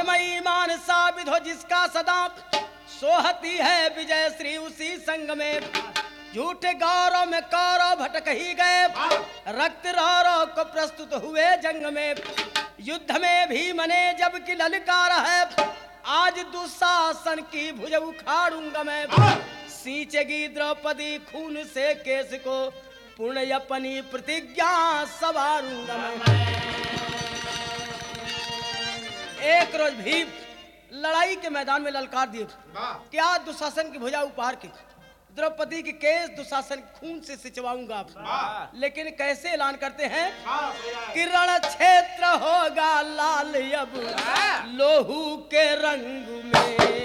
धर्मईमान साबित हो जिसका सदा सोहती है विजय श्री उसी संग में। झूठे गौरव में कौरव भटक ही गए, रक्त रौरव को प्रस्तुत हुए जंग में। युद्ध में भीम ने जब की ललकार है, आज दुशासन की भुज उखाड़ूंगा मैं। सींचेगी द्रौपदी खून से केस को, पूर्ण अपनी प्रतिज्ञा सवारूंगा मैं। एक रोज भीम लड़ाई के मैदान में ललकार दिए कि आज दुशासन की भुजा उपार के द्रौपदी के केस दुशासन खून से सिंचवाऊंगा। लेकिन कैसे ऐलान करते हैं कि रण क्षेत्र होगा लाल अब लोहू के रंग में।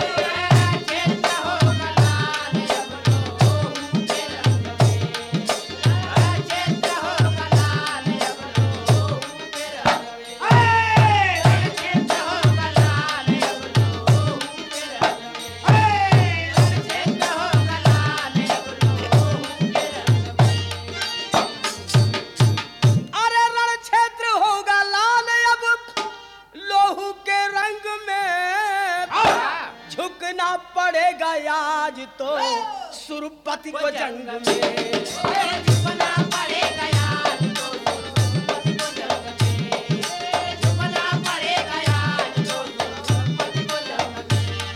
आज तो सुरपति को जंग में झुकना पड़ेगा, आज तो सुरपति को जंग में झुकना पड़ेगा, आज तो सुरपति को जंग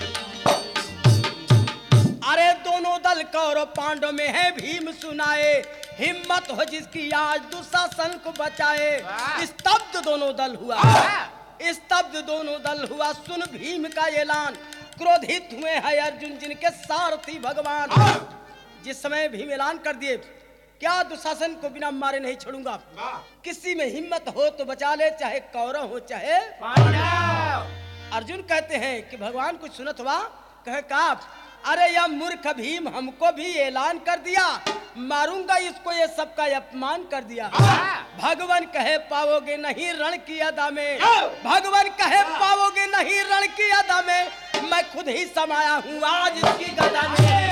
में। अरे दोनों दल कौरव पांडव में है, भीम सुनाए हिम्मत हो जिसकी आज दुशासन को बचाए। स्तब्ध दोनों दल हुआ, स्तब्ध दोनों दल हुआ, सुन भीम का ऐलान। क्रोधित हुए हैं अर्जुन जिनके सारथी भगवान। जिस समय भीम ऐलान कर दिए क्या दुशासन को बिना मारे नहीं छोड़ूंगा, किसी में हिम्मत हो तो बचा ले, चाहे कौरव हो चाहे पांडव। अर्जुन कहते हैं कि भगवान कुछ सुनत हुआ, कहे का अरे यह मूर्ख भीम हमको भी ऐलान कर दिया, मारूंगा इसको, ये सबका अपमान कर दिया। भगवान कहे पाओगे नहीं रण की अदा में, भगवान कहे पाओगे नहीं रण की अदा में, मैं खुद ही समाया हूँ आज इसकी गदा में।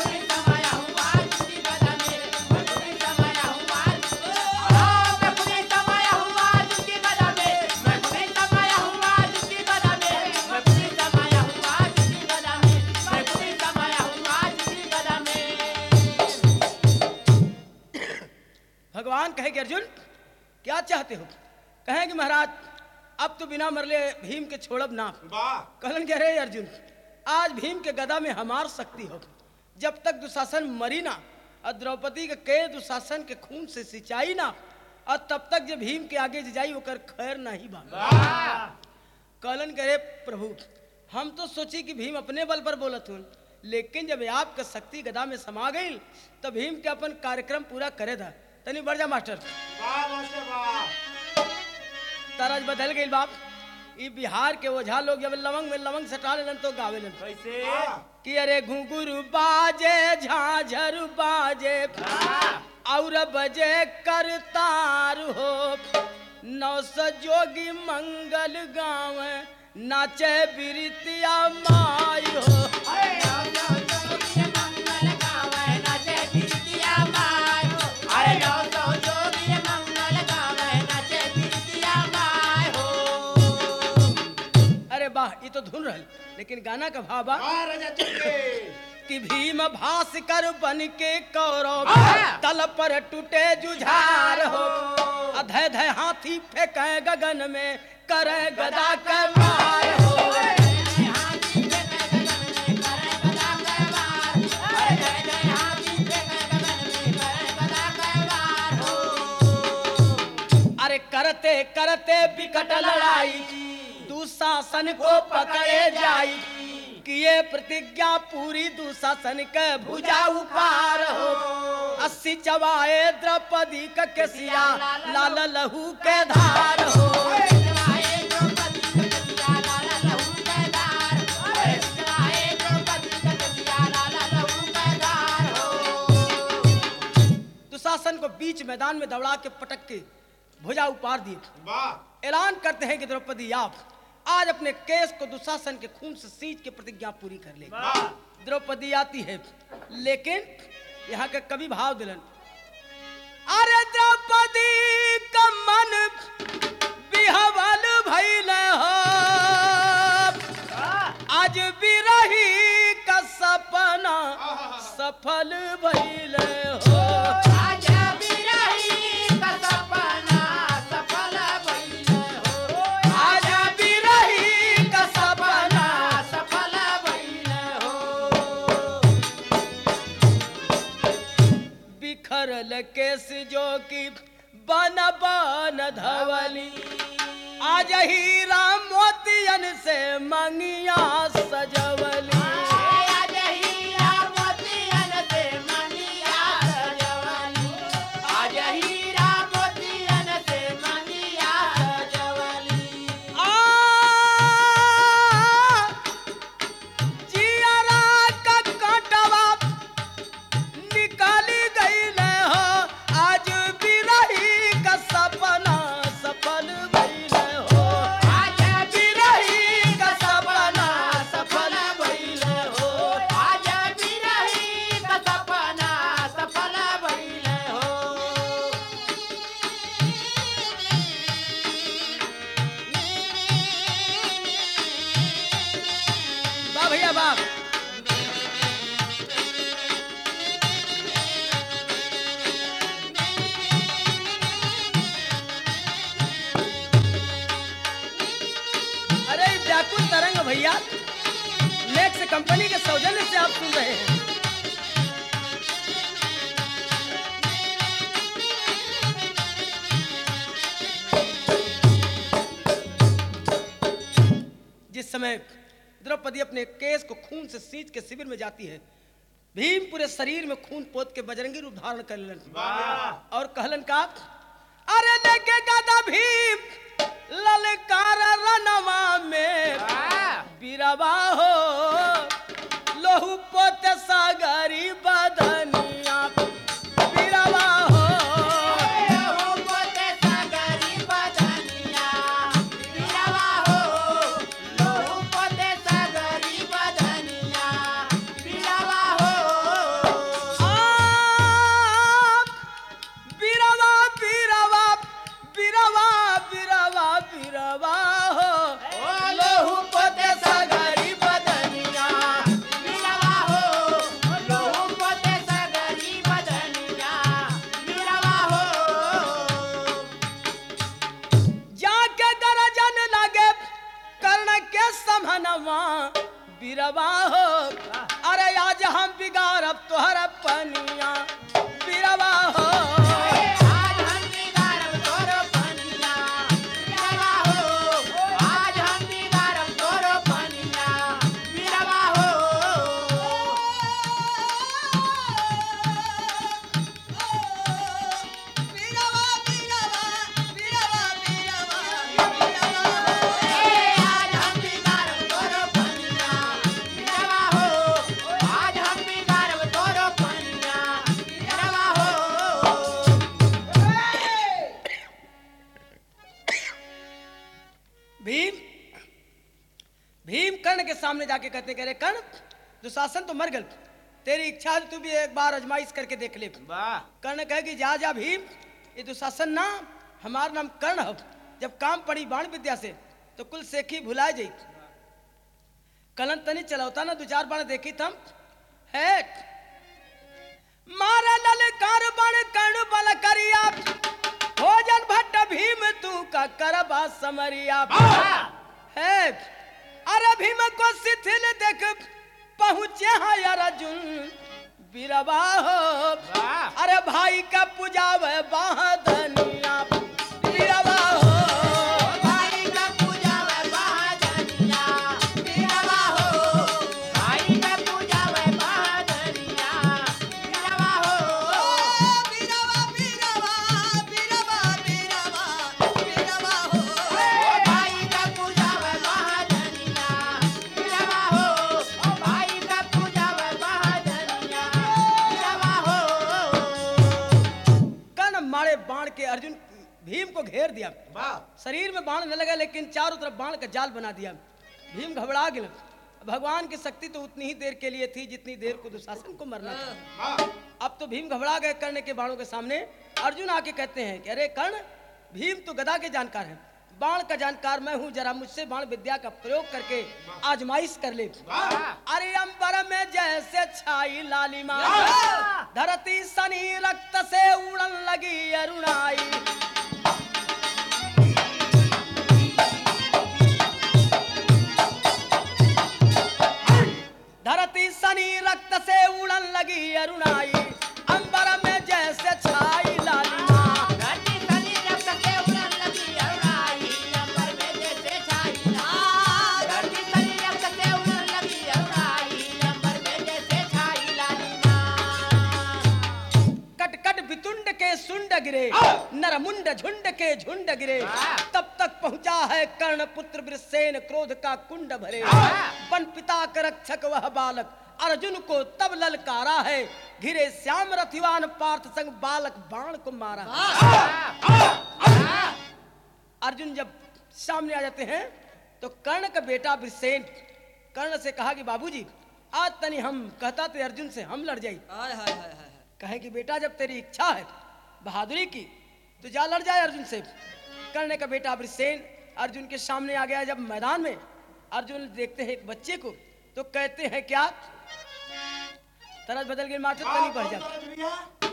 भगवान कहेंगे अर्जुन क्या चाहते हो? कहेंगे महाराज अब तो बिना मरले भीम के छोड़ब ना। कहलन कह रहे अर्जुन आज भीम के गदा में हमार शक्ति हो, जब तक दुशासन मरी ना और द्रौपदी के दुशासन के खून से सिंचाई ना, और तब तक जब भीम के आगे जाई ओकर खैर नहीं बा। कहलन कह रहे प्रभु हम तो सोची कि भीम अपने बल पर बोलत हूँ, लेकिन जब आपका शक्ति गदा में समा गई तो भीम के अपन कार्यक्रम पूरा करे था। तनी बढ़ जा मास्टर। तरज बदल गई बाप। ये बिहार के ओझा लोग जब लवंग में लवंग सटा लेन तो गावे लेन कैसे कि अरे घुंघरू बाजे झांझर बाजे और बजे करतार हो, नौ जोगी मंगल गाँव नाचे बिरतिया माई हो। ये तो धुन रही, लेकिन गाना का भाव कि भीम भास्कर बन के कौरव तल पर टूटे जुझार हो, अधय धय हाथी फेंके गगन में करे गदा के मार हो। अरे करते करते विकट लड़ाई दुशासन को पकड़े जाई, किए प्रतिज्ञा पूरी दुशासन के भुजा उपार हो। 80 चबाए द्रौपदी का केसिया लाल लहू के धार हो। दुशासन को बीच मैदान में दौड़ा के पटक के भुजा उपार दिए। ऐलान करते हैं कि द्रौपदी आप आज अपने केस को दुशासन के खून से सींच के प्रतिज्ञा पूरी कर लेगी। द्रौपदी आती है, लेकिन यहाँ के कवि भाव दिलन अरे द्रौपदी का मन बिहवल भइल हो, सफल भइल हो। आज बिरही का सपना सफल भइल हो। आज बिरही का सपना सफल भइल हो। बिखरल केस जो की बन बन धवली, आज ही राम मोतियन से मंगिया सजवली। आज हीरा मोतियन से मंगिया सजवली। आज हीरा मोतियन से मंगिया सजवली। आ जियरा का कांटवा निकाली गईल हो। आज बिरही का सपना सफल भइल हो। आज बिरही का सपना सफल भइल हो। आज बिरही का सपना सफल भइल हो। वाह भैया वाह। अरे व्याकुल तरंग भैया नेक्स्ट कंपनी के सौजन्य से आप सुन रहे हैं। जिस समय द्रौपदी अपने केस को खून से सींच के शिविर में जाती है, भीम पूरे शरीर में खून पोत के बजरंगी रूप धारण कर लेलन और कहलन का, अरे लेके गदा भीम ललकार रनवा में बीरवा हो। लोहू पोत सागरी बदनिया बीरवा हो। लोहू पोते सागरी बदनिया बीरवा हो। लोहू पोते सागरी बदनिया बीरवा हो। बीरवा बीरवा बीरवा बीरवा बीरवा हो। लोहू पोते सागरी बदनिया बीरवा हो। लोहू पोते सागरी बदनिया बीरवा हो। जाके गरजन लगे कर्ण के समनवा बीरवा हो। अरे आज हम बिगाड़ब तोहर पनिया बीरवा हो। आज हम बिगाड़ब तोरो पनिया बीरवा हो। आज हम बिगाड़ब तोरो पनिया बीरवा हो। आज हम बिगाड़ब तोरो पनिया बीरवा हो। आज हम बिगाड़ब तोरो पनिया बीरवा हो। भीम भीम कर्ण के सामने जाके कहते कह रहे कर्ण दुशासन तो मर गल, तेरी इच्छा है तू भी एक बार आजमाइश करके देख ले। कर्ण कहे कि जा जा भीम, ये दुशासन ना हमारा नाम कर्ण हो। जब काम पड़ी बाण विद्या से तो कुल सेखी भुला जाई। कलन तनी चलौता ना दो चार बाण देखी थम है। मारा ललकार बाण कर्ण बल करिया, भोजन भट्ट भीम तू का करबा समरिया है। अरे भीम को शिथिल देख पहुंचे हैं अर्जुन बीरवा हो। अरे भाई का पूजावे बहादनिया बीरवा हो। भाई का पूजावे बहादनिया बीरवा हो। भाई का पूजावे बहादनिया बीरवा हो। बीरवा बीरवा बीरवा बीरवा बीरवा हो। भाई का पूजावे बहादनिया बीरवा हो। भाई का पूजावे बहादनिया बीरवा हो। कर्ण मारे बाण के अर्जुन भीम को घेर दिया। शरीर में बाण न लगा लेकिन चारों तरफ बाण का जाल बना दिया। भीम घबरा गया। भगवान की शक्ति तो उतनी ही देर के लिए थी जितनी देर को दुशासन को मरना था। अब तो भीम घबरा गए कर्ण के बाणों के सामने। अर्जुन आके कहते हैं कि अरे कर्ण, भीम तो गदा के जानकार है, बाण का जानकार मैं हूँ, जरा मुझसे बाण विद्या का प्रयोग करके आजमाइश कर ले। अरे अंबर में जैसे छाई लालिमा, धरती सनी रक्त से उड़न लगी अरुणाई। धरती सनी रक्त से उड़न लगी अरुणाई, अंबर में जैसे छाई लालिमा। धरती सनी रक्त से उड़न लगी अरुणाई, अंबर में जैसे छाई लालिमा। धरती सनी रक्त से उड़न लगी अरुणाई, अंबर में जैसे छाई लालिमा। कट कट वितुंड के सुंड गिरे, नरमुंड झुंड के झुंड गिरे। तब तक पहुंचा है कर्ण पुत्र वृषसेन, क्रोध का कुंड भरे। वन पिता का रक्षक वह बालक, अर्जुन को तब ललकारा है। घिरे श्याम रथिवान पार्थ संग, बालक बाण को मारा। अर्जुन जब सामने आ जाते हैं तो कर्ण का बेटा वृषसेन कर्ण से कहा कि बाबूजी आज तनी हम कहता थे अर्जुन से हम लड़ जाई। हाय हाय हाय हाय। कहे कि बेटा जब तेरी इच्छा है बहादुरी की तो जा लड़ जाए अर्जुन से। कर्ण का बेटा वृषसेन अर्जुन के सामने आ गया। जब मैदान में अर्जुन देखते हैं एक बच्चे को तो कहते हैं क्या, तरस बदल गई मास्टर तनी बढ़ जा।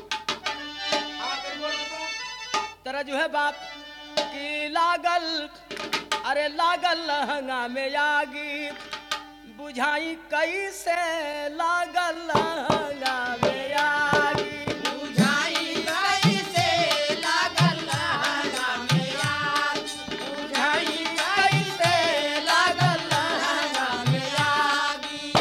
तरह जो है बाप की लागल, अरे लागल लहंगा में आगी, बुझाई कैसे लागल लहंगा में आगी। बुझाई कैसे लागल लहंगा में आगी, बुझाई कैसे लागल लहंगा में आगी।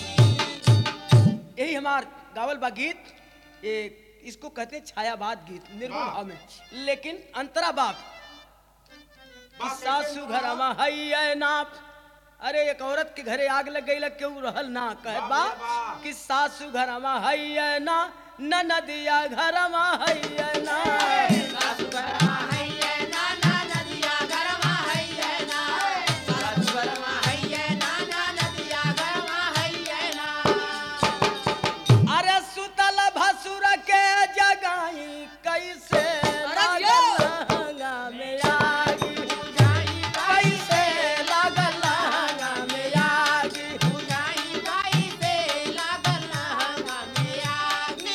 यही हमार गावल बा गीत, ये इसको कहते हैं छायावाद गीत निर्गुण भाव में। लेकिन अंतरा बाप कि सासू घर है नाप, अरे एक औरत के घरे आग लग गई लग क्यों रहल ना कहे बा कि सासू घर है ना, नदिया घर है ना। सासु घरमा हैये ना, नदिया घरमा हैये ना। सासु घरमा हैये ना, नदिया घरमा हैये ना। अरे सुतल भसुर के जगाई कैसे लागल लहंगा में आगी, बुझाई कैसे लागल लहंगा में आगी। बुझाई कैसे लागल लहंगा में आगी।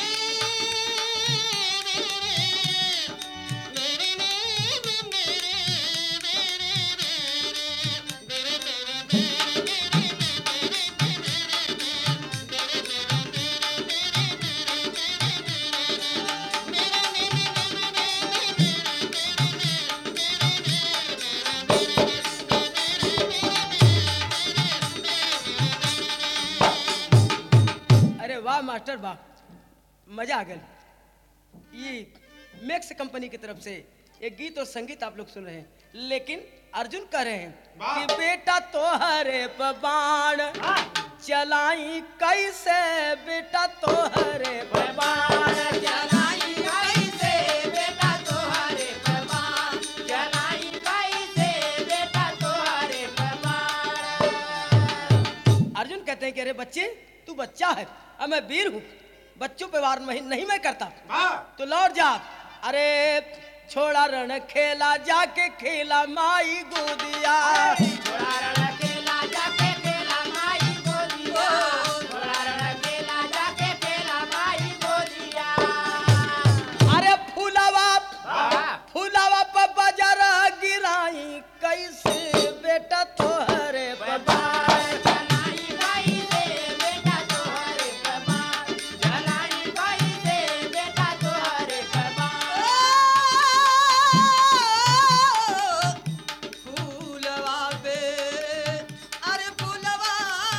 अरे वाह मास्टर वाह, मजा आ गया। ये मैक्स कंपनी की तरफ से एक गीत और संगीत आप लोग सुन रहे हैं। लेकिन अर्जुन कह रहे हैं कि बेटा तोहरे पे बाण चलाई कैसे, बेटा तोहरे पे बाण। जलाई कैसे बेटा तोहरे परवान, जलाई कैसे बेटा तोहरे परवान। अर्जुन कहते हैं कि अरे बच्चे तू बच्चा है, अब मैं वीर हूँ, बच्चों पे वार नहीं मैं करता, तो लौट जा। अरे छोड़ा रण खेला जाके खेला माई गोदिया। थोड़ा रण खेला जाके खेला माई गोदिया, थोड़ा रण खेला जाके खेला माई गोदिया। अरे फूलावा पे बजर गिराई कैसे, बेटा तोहरे पे बाण। जलाई कैसे बेटा तोहरे परवान, जलाई कैसे बेटा तोहरे परवान। फूलवा पे, अरे फूलवा,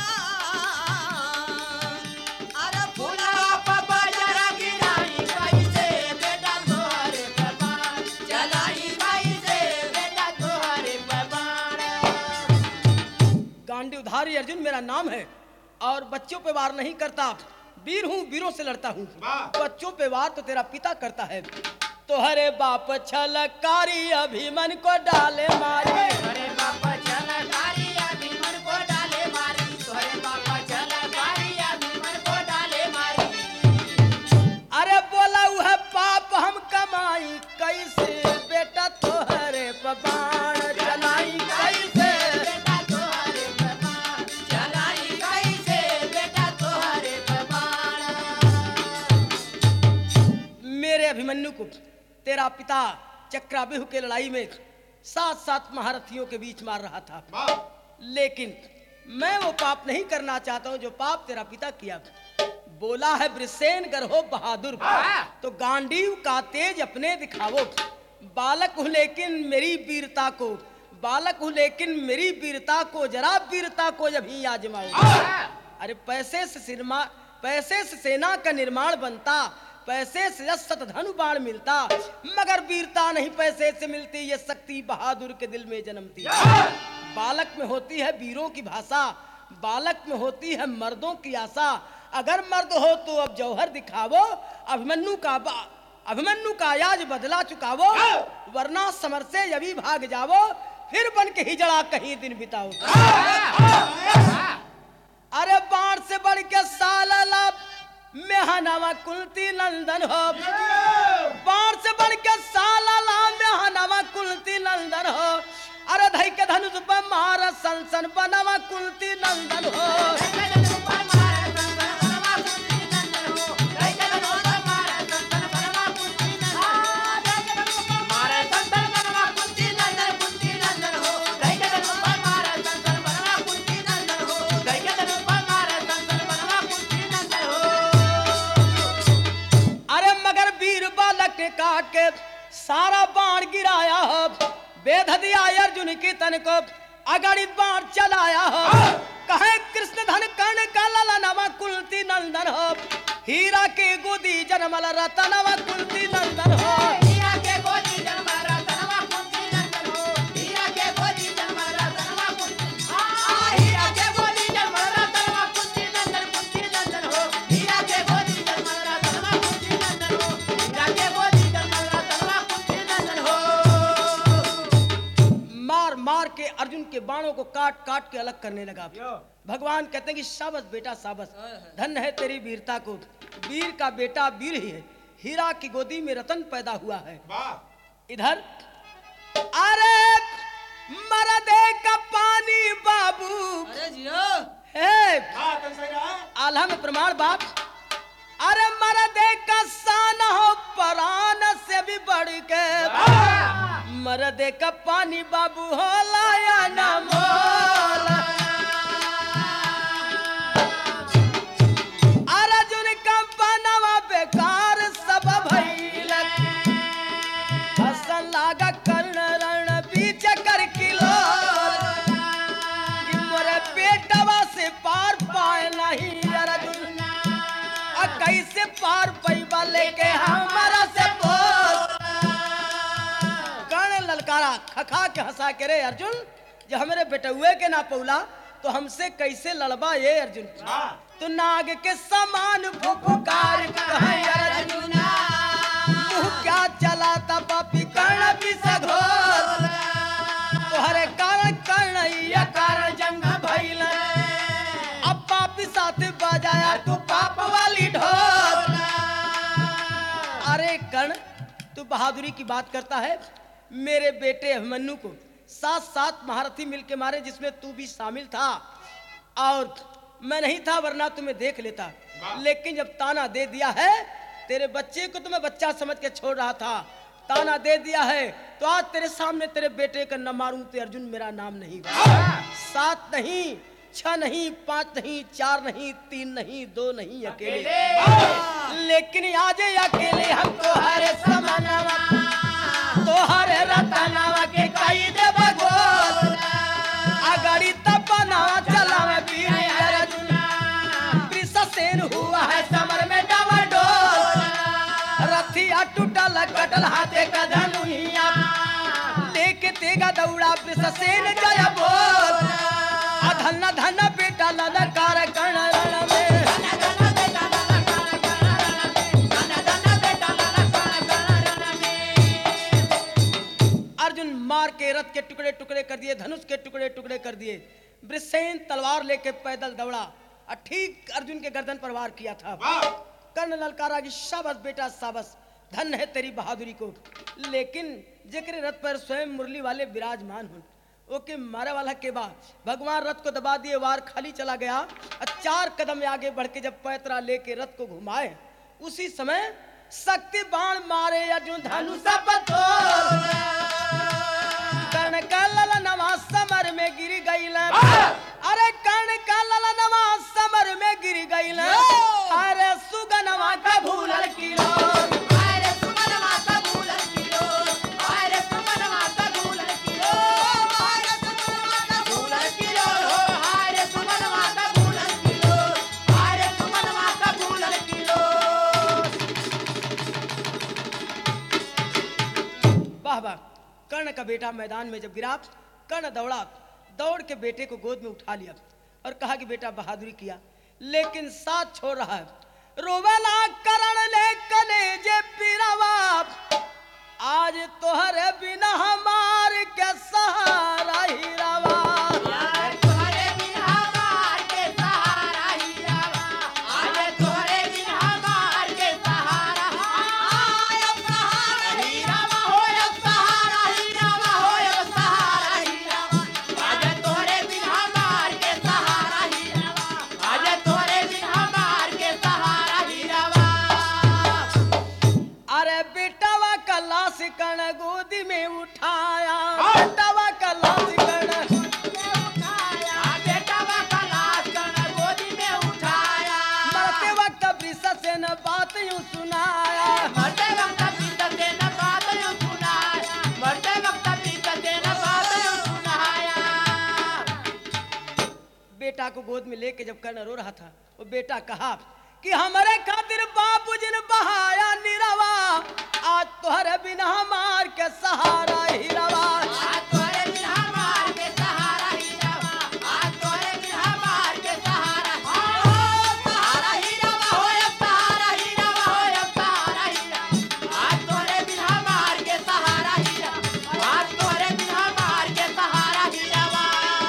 अरे फूलवा पे बजरा गिराई कैसे बेटा तोहरे परवान, जलाई कैसे बेटा तोहरे परवान। गांडीवधारी अर्जुन मेरा नाम है और बच्चों पे वार नहीं करता, वीर हूँ, वीरों से लड़ता हूँ। बच्चों पे वार तो तेरा पिता करता है। तोहरे बाप छलकारी अभिमन को डाले मारी। तोहरे बापा छलकारी अभिमन को डाले मारी, तोहरे बापा छलकारी अभिमन को डाले मारी। अरे बोला वह पाप हम कमाई कैसे, बेटा तोहरे पे बाण तेरा पिता चक्रव्यूह के लड़ाई में 7 महारथियों के बीच मार रहा था, लेकिन मैं वो पाप नहीं करना चाहता हूँ जो पाप तेरा पिता किया। बोला है वृषसेन गर हो बहादुर, तो गांडीव का तेज अपने दिखावो। बालक हूँ लेकिन मेरी वीरता को, बालक हूँ लेकिन मेरी वीरता को, जरा वीरता को जब ही आजमाओ। अरे पैसे से सेना का निर्माण बनता, पैसे से शत धनु बाण मिलता, मगर वीरता नहीं पैसे से मिलती, ये शक्ति बहादुर के दिल में जन्मती। बालक में होती है वीरों की भाषा, बालक में होती है मर्दों की आशा। अगर मर्द हो तो अब जौहर दिखावो, अभिमन्यु का याज बदला चुकावो, वरना समर से यभी भाग जावो, फिर बन के हिजड़ा कहीं दिन बिताओ। अरे बाण से बढ़ के साला मेहनवा कुलती नंदन हो, बाण से बढ़ के साला मेहनवा कुलती नंदन हो। अरे धई के धनुष पर मार सन बनवा कुलती नंदन हो। काट के सारा बाण गिराया हो, बेध दिया अर्जुन की तन को, अगणित बाण चलाया हो। कहे कृष्ण धन कर्ण का ललनवा कुलती नंदन हो, हीरा के गोदी जनमल रतनवा कुलती नंदन हो। हीरा के गोदी जनमल रतनवा कुलती नंदन हो, हीरा के गोदी जनमल रतनवा कुलती, हीरा के गोदी जनमल रतनवा कुलती नंदन हो, हीरा के गोदी जनमल रतनवा कुलती नंदन हो, हीरा के गोदी जनमल रतनवा कुलती नंदन हो। मार मार के अर्जुन के बाणों को काट काट के अलग करने लगा। भगवान कहते हैं कि शाबाश बेटा शाबाश, धन्य है तेरी वीरता को, वीर का बेटा वीर ही है, हीरा की गोदी में रतन पैदा हुआ है। इधर अरे मरदे का पानी बाबू, अरे जियो हे आल्हा में प्रमाण बाप। अरे मरदे का सान हो परान से भी बढ़ के, मरदे का पानी बाबू हो लाया ना मोल। अर्जुन का बनवा बेकार सब भइल, हसन लागा कर्ण रण बीच कर किलो, मोरे बेटवा से पार पाए नहीं अर्जुन, कैसे पार पैबा लेके हमारा से बोल। कर्ण ललकारा खखा के हंसा के, रे अर्जुन जो हमारे बेटुए के ना पौला तो हमसे कैसे लड़बा ये अर्जुन। तो नाग के समान फुफकार कहे अर्जुन, तू क्या चलाता पापी कर्ण भी सघोर, तोहरे कारण कर्ण ये कारण जंग भइल, अब पापी साथ बजाया तू पाप वाली ढोल। अरे कर्ण तू बहादुरी की बात करता है, मेरे बेटे अभिमन्यु को 7 महारथी मिलके मारे, जिसमें तू भी शामिल था, और मैं नहीं था वरना तुम्हें देख लेता, लेकिन जब ताना दे दिया है, तेरे बच्चे को तो मैं बच्चा समझ के छोड़ रहा था, ताना दे दिया है तो आज तेरे सामने तेरे बेटे का न मारूं तो अर्जुन मेरा नाम नहीं। 7 नहीं, 6 नहीं, 5 नहीं, 4 नहीं, 3 नहीं, 2 नहीं, अकेले। लेकिन आज अकेले हम तो हरे समानवा, तो हरे रतनवा के कई दे बगोल, अगड़ी तपनावा चलावे वीर अर्जुन, वृषसेन हुआ है समर में डमाडोल, रथिया टूटल कटल हाथे का धनुहिया, लेके तेगा दौड़ा वृषसेन जय बोल, धन धन बेटा ललकार कर्ण रण में, अर्जुन मार के रथ के टुकड़े टुकड़े कर दिए, धनुष के टुकड़े टुकड़े कर दिए। वृषसेन तलवार लेके पैदल दौड़ा और ठीक अर्जुन के गर्दन पर वार किया था। कर्ण ललकारा की शाबाश बेटा शाबाश, धन है तेरी बहादुरी को, लेकिन जेकरे रथ पर स्वयं मुरली वाले विराजमान हो, ओके मारे वाला के बाद भगवान रथ को दबा दिए, वार खाली चला गया। 4 कदम आगे बढ़ के जब पैतरा लेके रथ को घुमाए, उसी समय शक्ति बाण मारे अर्जुन धनुष बतोर कर्ण का ललनवा समर में गिर गईल अरे कर्ण का ललनवा समर में गिर गईल अरे सुगनवा का भूलल किलो अरे सुमनवा का भूलल किलो अरे सुमनवा का भूलल किलो अरे सुमनवा का भूलल किलो अरे सुमनवा का भूलल किलो अरे सुमनवा का भूलल किलो वाह वाह। कर्ण का बेटा मैदान में जब गिरा कर्ण दौड़ा दौड़ के बेटे को गोद में उठा लिया और कहा कि बेटा बहादुरी किया लेकिन साथ छोड़ रहा है रोवेला कर्ण ले कलेजे पिरवा आज तोहरे बिना हमार के सहारा ही रवा आज तोहरे बिन हमार के सहारा ही रवा आज तोहरे बिन हमार के सहारा अब सहारा ही रवा हो अब सहारा ही रवा हो अब सहारा ही रवा आज तोहरे बिन हमार के सहारा ही रवा आज तोहरे बिन हमार के सहारा ही रवा अरे बेटावा का लाश कर्ण गोदी में उठाया बेटावा का लाश कर्ण बेटा का लाश कर्ण गोदी में उठाया मरते वक्त वृष से न बात यूं सुनाया मरते वक्त पीत से न बात यूं सुनाया मरते वक्त पीत से न बात यूं सुनाया बेटा को गोद में लेके जब कर्ण रो रहा था वो बेटा कहा कि हमारे खातिर बापूजी ने बहाया निरवा आज तोहरे बिना हमार के सहारा ही रवा आज तोरे बिन हमार के सहारा ही रवा आज तोरे बिन हमार के सहारा सहारा ही रवा हो अब सहारा ही रवा हो अब सहारा ही रवा आज तोरे बिन हमार के सहारा ही रवा आज तोरे बिन हमार के सहारा ही रवा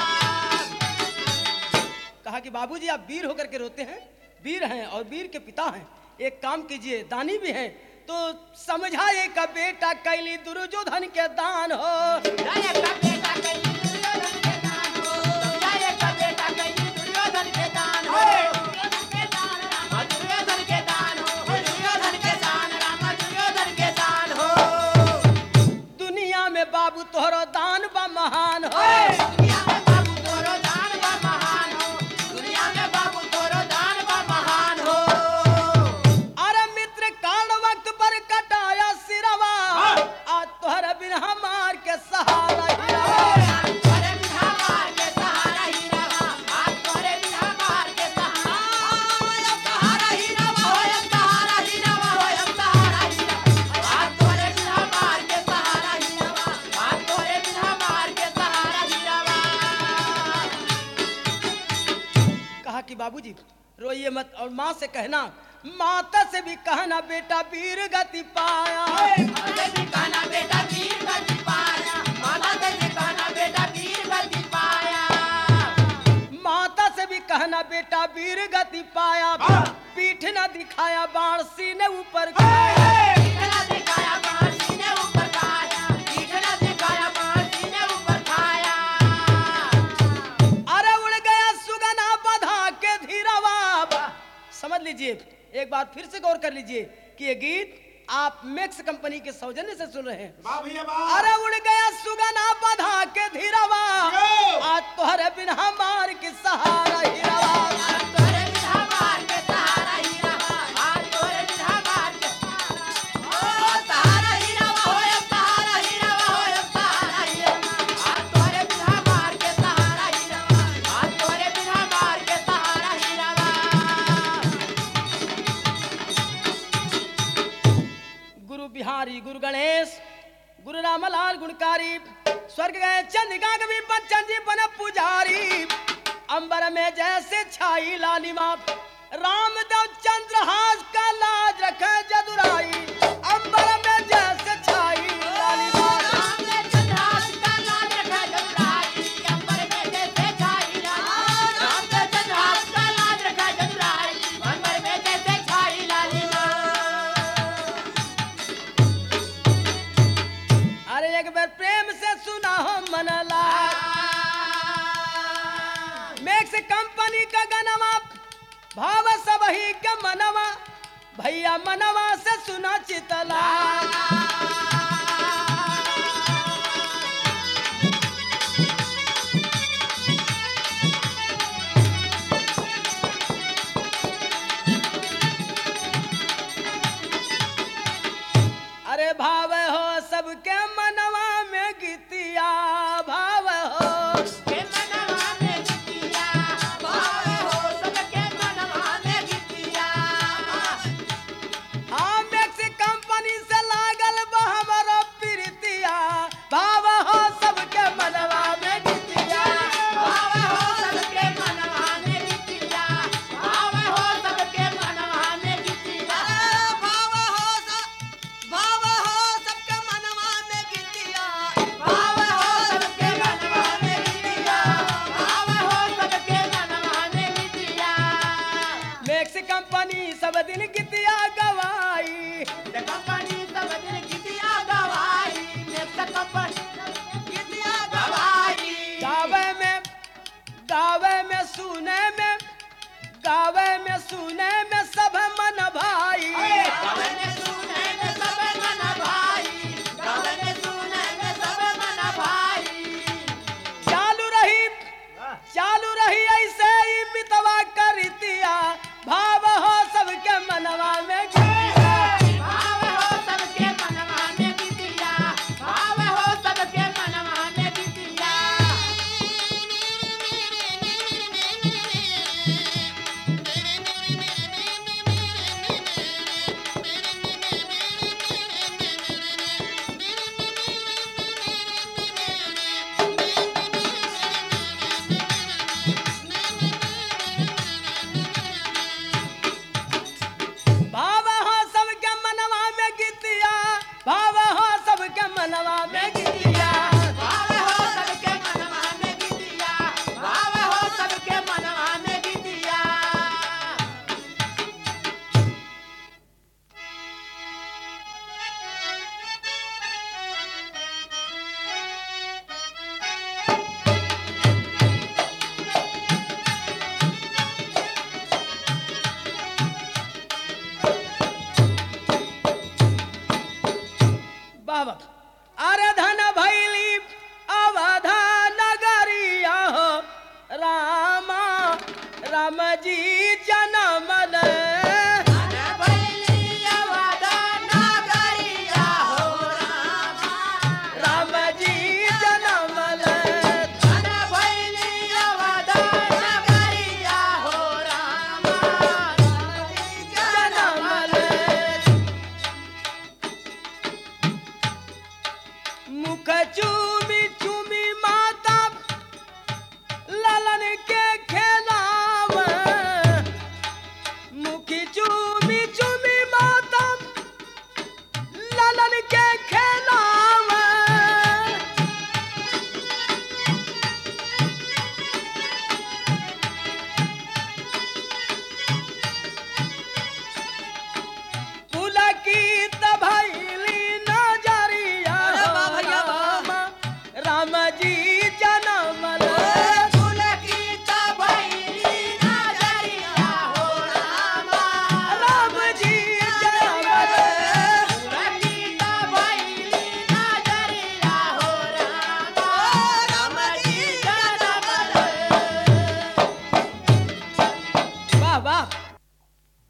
कहा कि बाबूजी आप वीर होकर के रोते हैं वीर हैं और वीर के पिता हैं एक काम कीजिए दानी भी हैं तो समझाए का बेटा कैली दुर्योधन के दान हो जय का बेटा कई दुर्योधन के दान हो जय का बेटा कई दुर्योधन के दान हो दुर्योधन के दान हो दुर्योधन के दान राम दुर्योधन के दान हो दुनिया में बाबू तोहरो दान बा महान हो दुनिया में बाबू तोरो दान बा महान हो दुनिया में बाबू तोरो दान बा महान हो अरे मित्र काल वक्त पर कटाया सिरवा आज तोहरे बिन हमार के सहारा ही रवा तोरे बिन हमार के सहारा ही रवा आज तोरे बिन हमार के सहारा ही रवा हो अब सहारा ही रवा हो अब सहारा ही रवा आज तोरे बिन हमार के सहारा ही रवा आज तोरे बिन हमार के सहारा ही रवा कहा कि बाबूजी रोइए मत और माँ से कहना माता से भी कहना बेटा वीर गति पाया माता से कहना बेटा वीर गति पाया माता से कहना बेटा वीर गति पाया माता से भी कहना बेटा वीर गति पाया पीठ न दिखाया बाण सीने ऊपर इतना दिखाया बाण सीने ऊपर खाया इतना दिखाया बाण सीने ऊपर खाया अरे उड़ गया सुगना बधा के धीरवा समझ लीजिए एक बात फिर से गौर कर लीजिए कि ये गीत आप मैक्स कंपनी के सौजन्य से सुन रहे हैं अरे उड़ गया सुगना बधा के धीरवा आज तोहरे बिन हमार के सहारा ही रवा आज तोरे बिन हमार के सहारा ही रवा आज तोरे बिन हमार के सहारा ही रवा हो अब सहारा ही रवा हो अब सहारा ही रवा आज तोरे बिन हमार के सहारा ही रवा आज तोरे बिन हमार के सहारा ही रवा गुरु बिहारी गुरु गणेश गुरु रामलाल गुणकारी स्वर्ग गए चंद्रिका कवि बच्चन जी बने पुजारी अंबर में जैसे छाई लालिमा रामदेव चंद्रहास का लाज रखे जदुराई अंबर में जैसे छाई लालिमा राम ने चंद्रहास का लाज रखा जदुराई अंबर में जैसे छाई लालिमा राम ने चंद्रहास का लाज रखा जदुराई अंबर में जैसे छाई लालिमा अरे एक बार प्रेम से सुना हो मन लाग मैक्स कंपनी का गनवा भाव सबही के मनवा भैया मनवा से सुना चितला अरे भाव हो सबके मनवा में गीतिया भाव हो के मनवा में गीतिया भाव हो सबके मनवा में गीतिया हाँ मैक्सी कंपनी से लागल बा हमारा प्रीतिया भाव हो सबके मनवा में गीतिया भाव हो सबके मनवा में गीतिया भाव हो सबके मनवा में गीतिया भाव हो सबके मनवा में गीतिया भाव हो सबके मनवा में गीतिया भाव हो सबके मनवा में गीतिया मैक्सी कंपनी सब दिन गीतिया गवाई कंपनी सब दिन गीतिया गवाई नेक्स्ट कंपनी गीतिया गवाई गावे में सुने में सब मन भाई गावे में सुने में सब मन भाई गावे में सुने में सब मन भाई चालू रही ऐसे ही मितवा करतिया भाव हो सबके मनवा में गीतिया भाव हो सबके मनवा में गीतिया भाव हो सबके मनवा में गीतिया भाव हो सबके मनवा में गीतिया भाव हो सबके मनवा में गीतिया भाव हो सबके मनवा में गीतिया भाव हो सबके मनवा में गीतिया बाबा अरे धन भैली अवधा नगरिया हो राम जी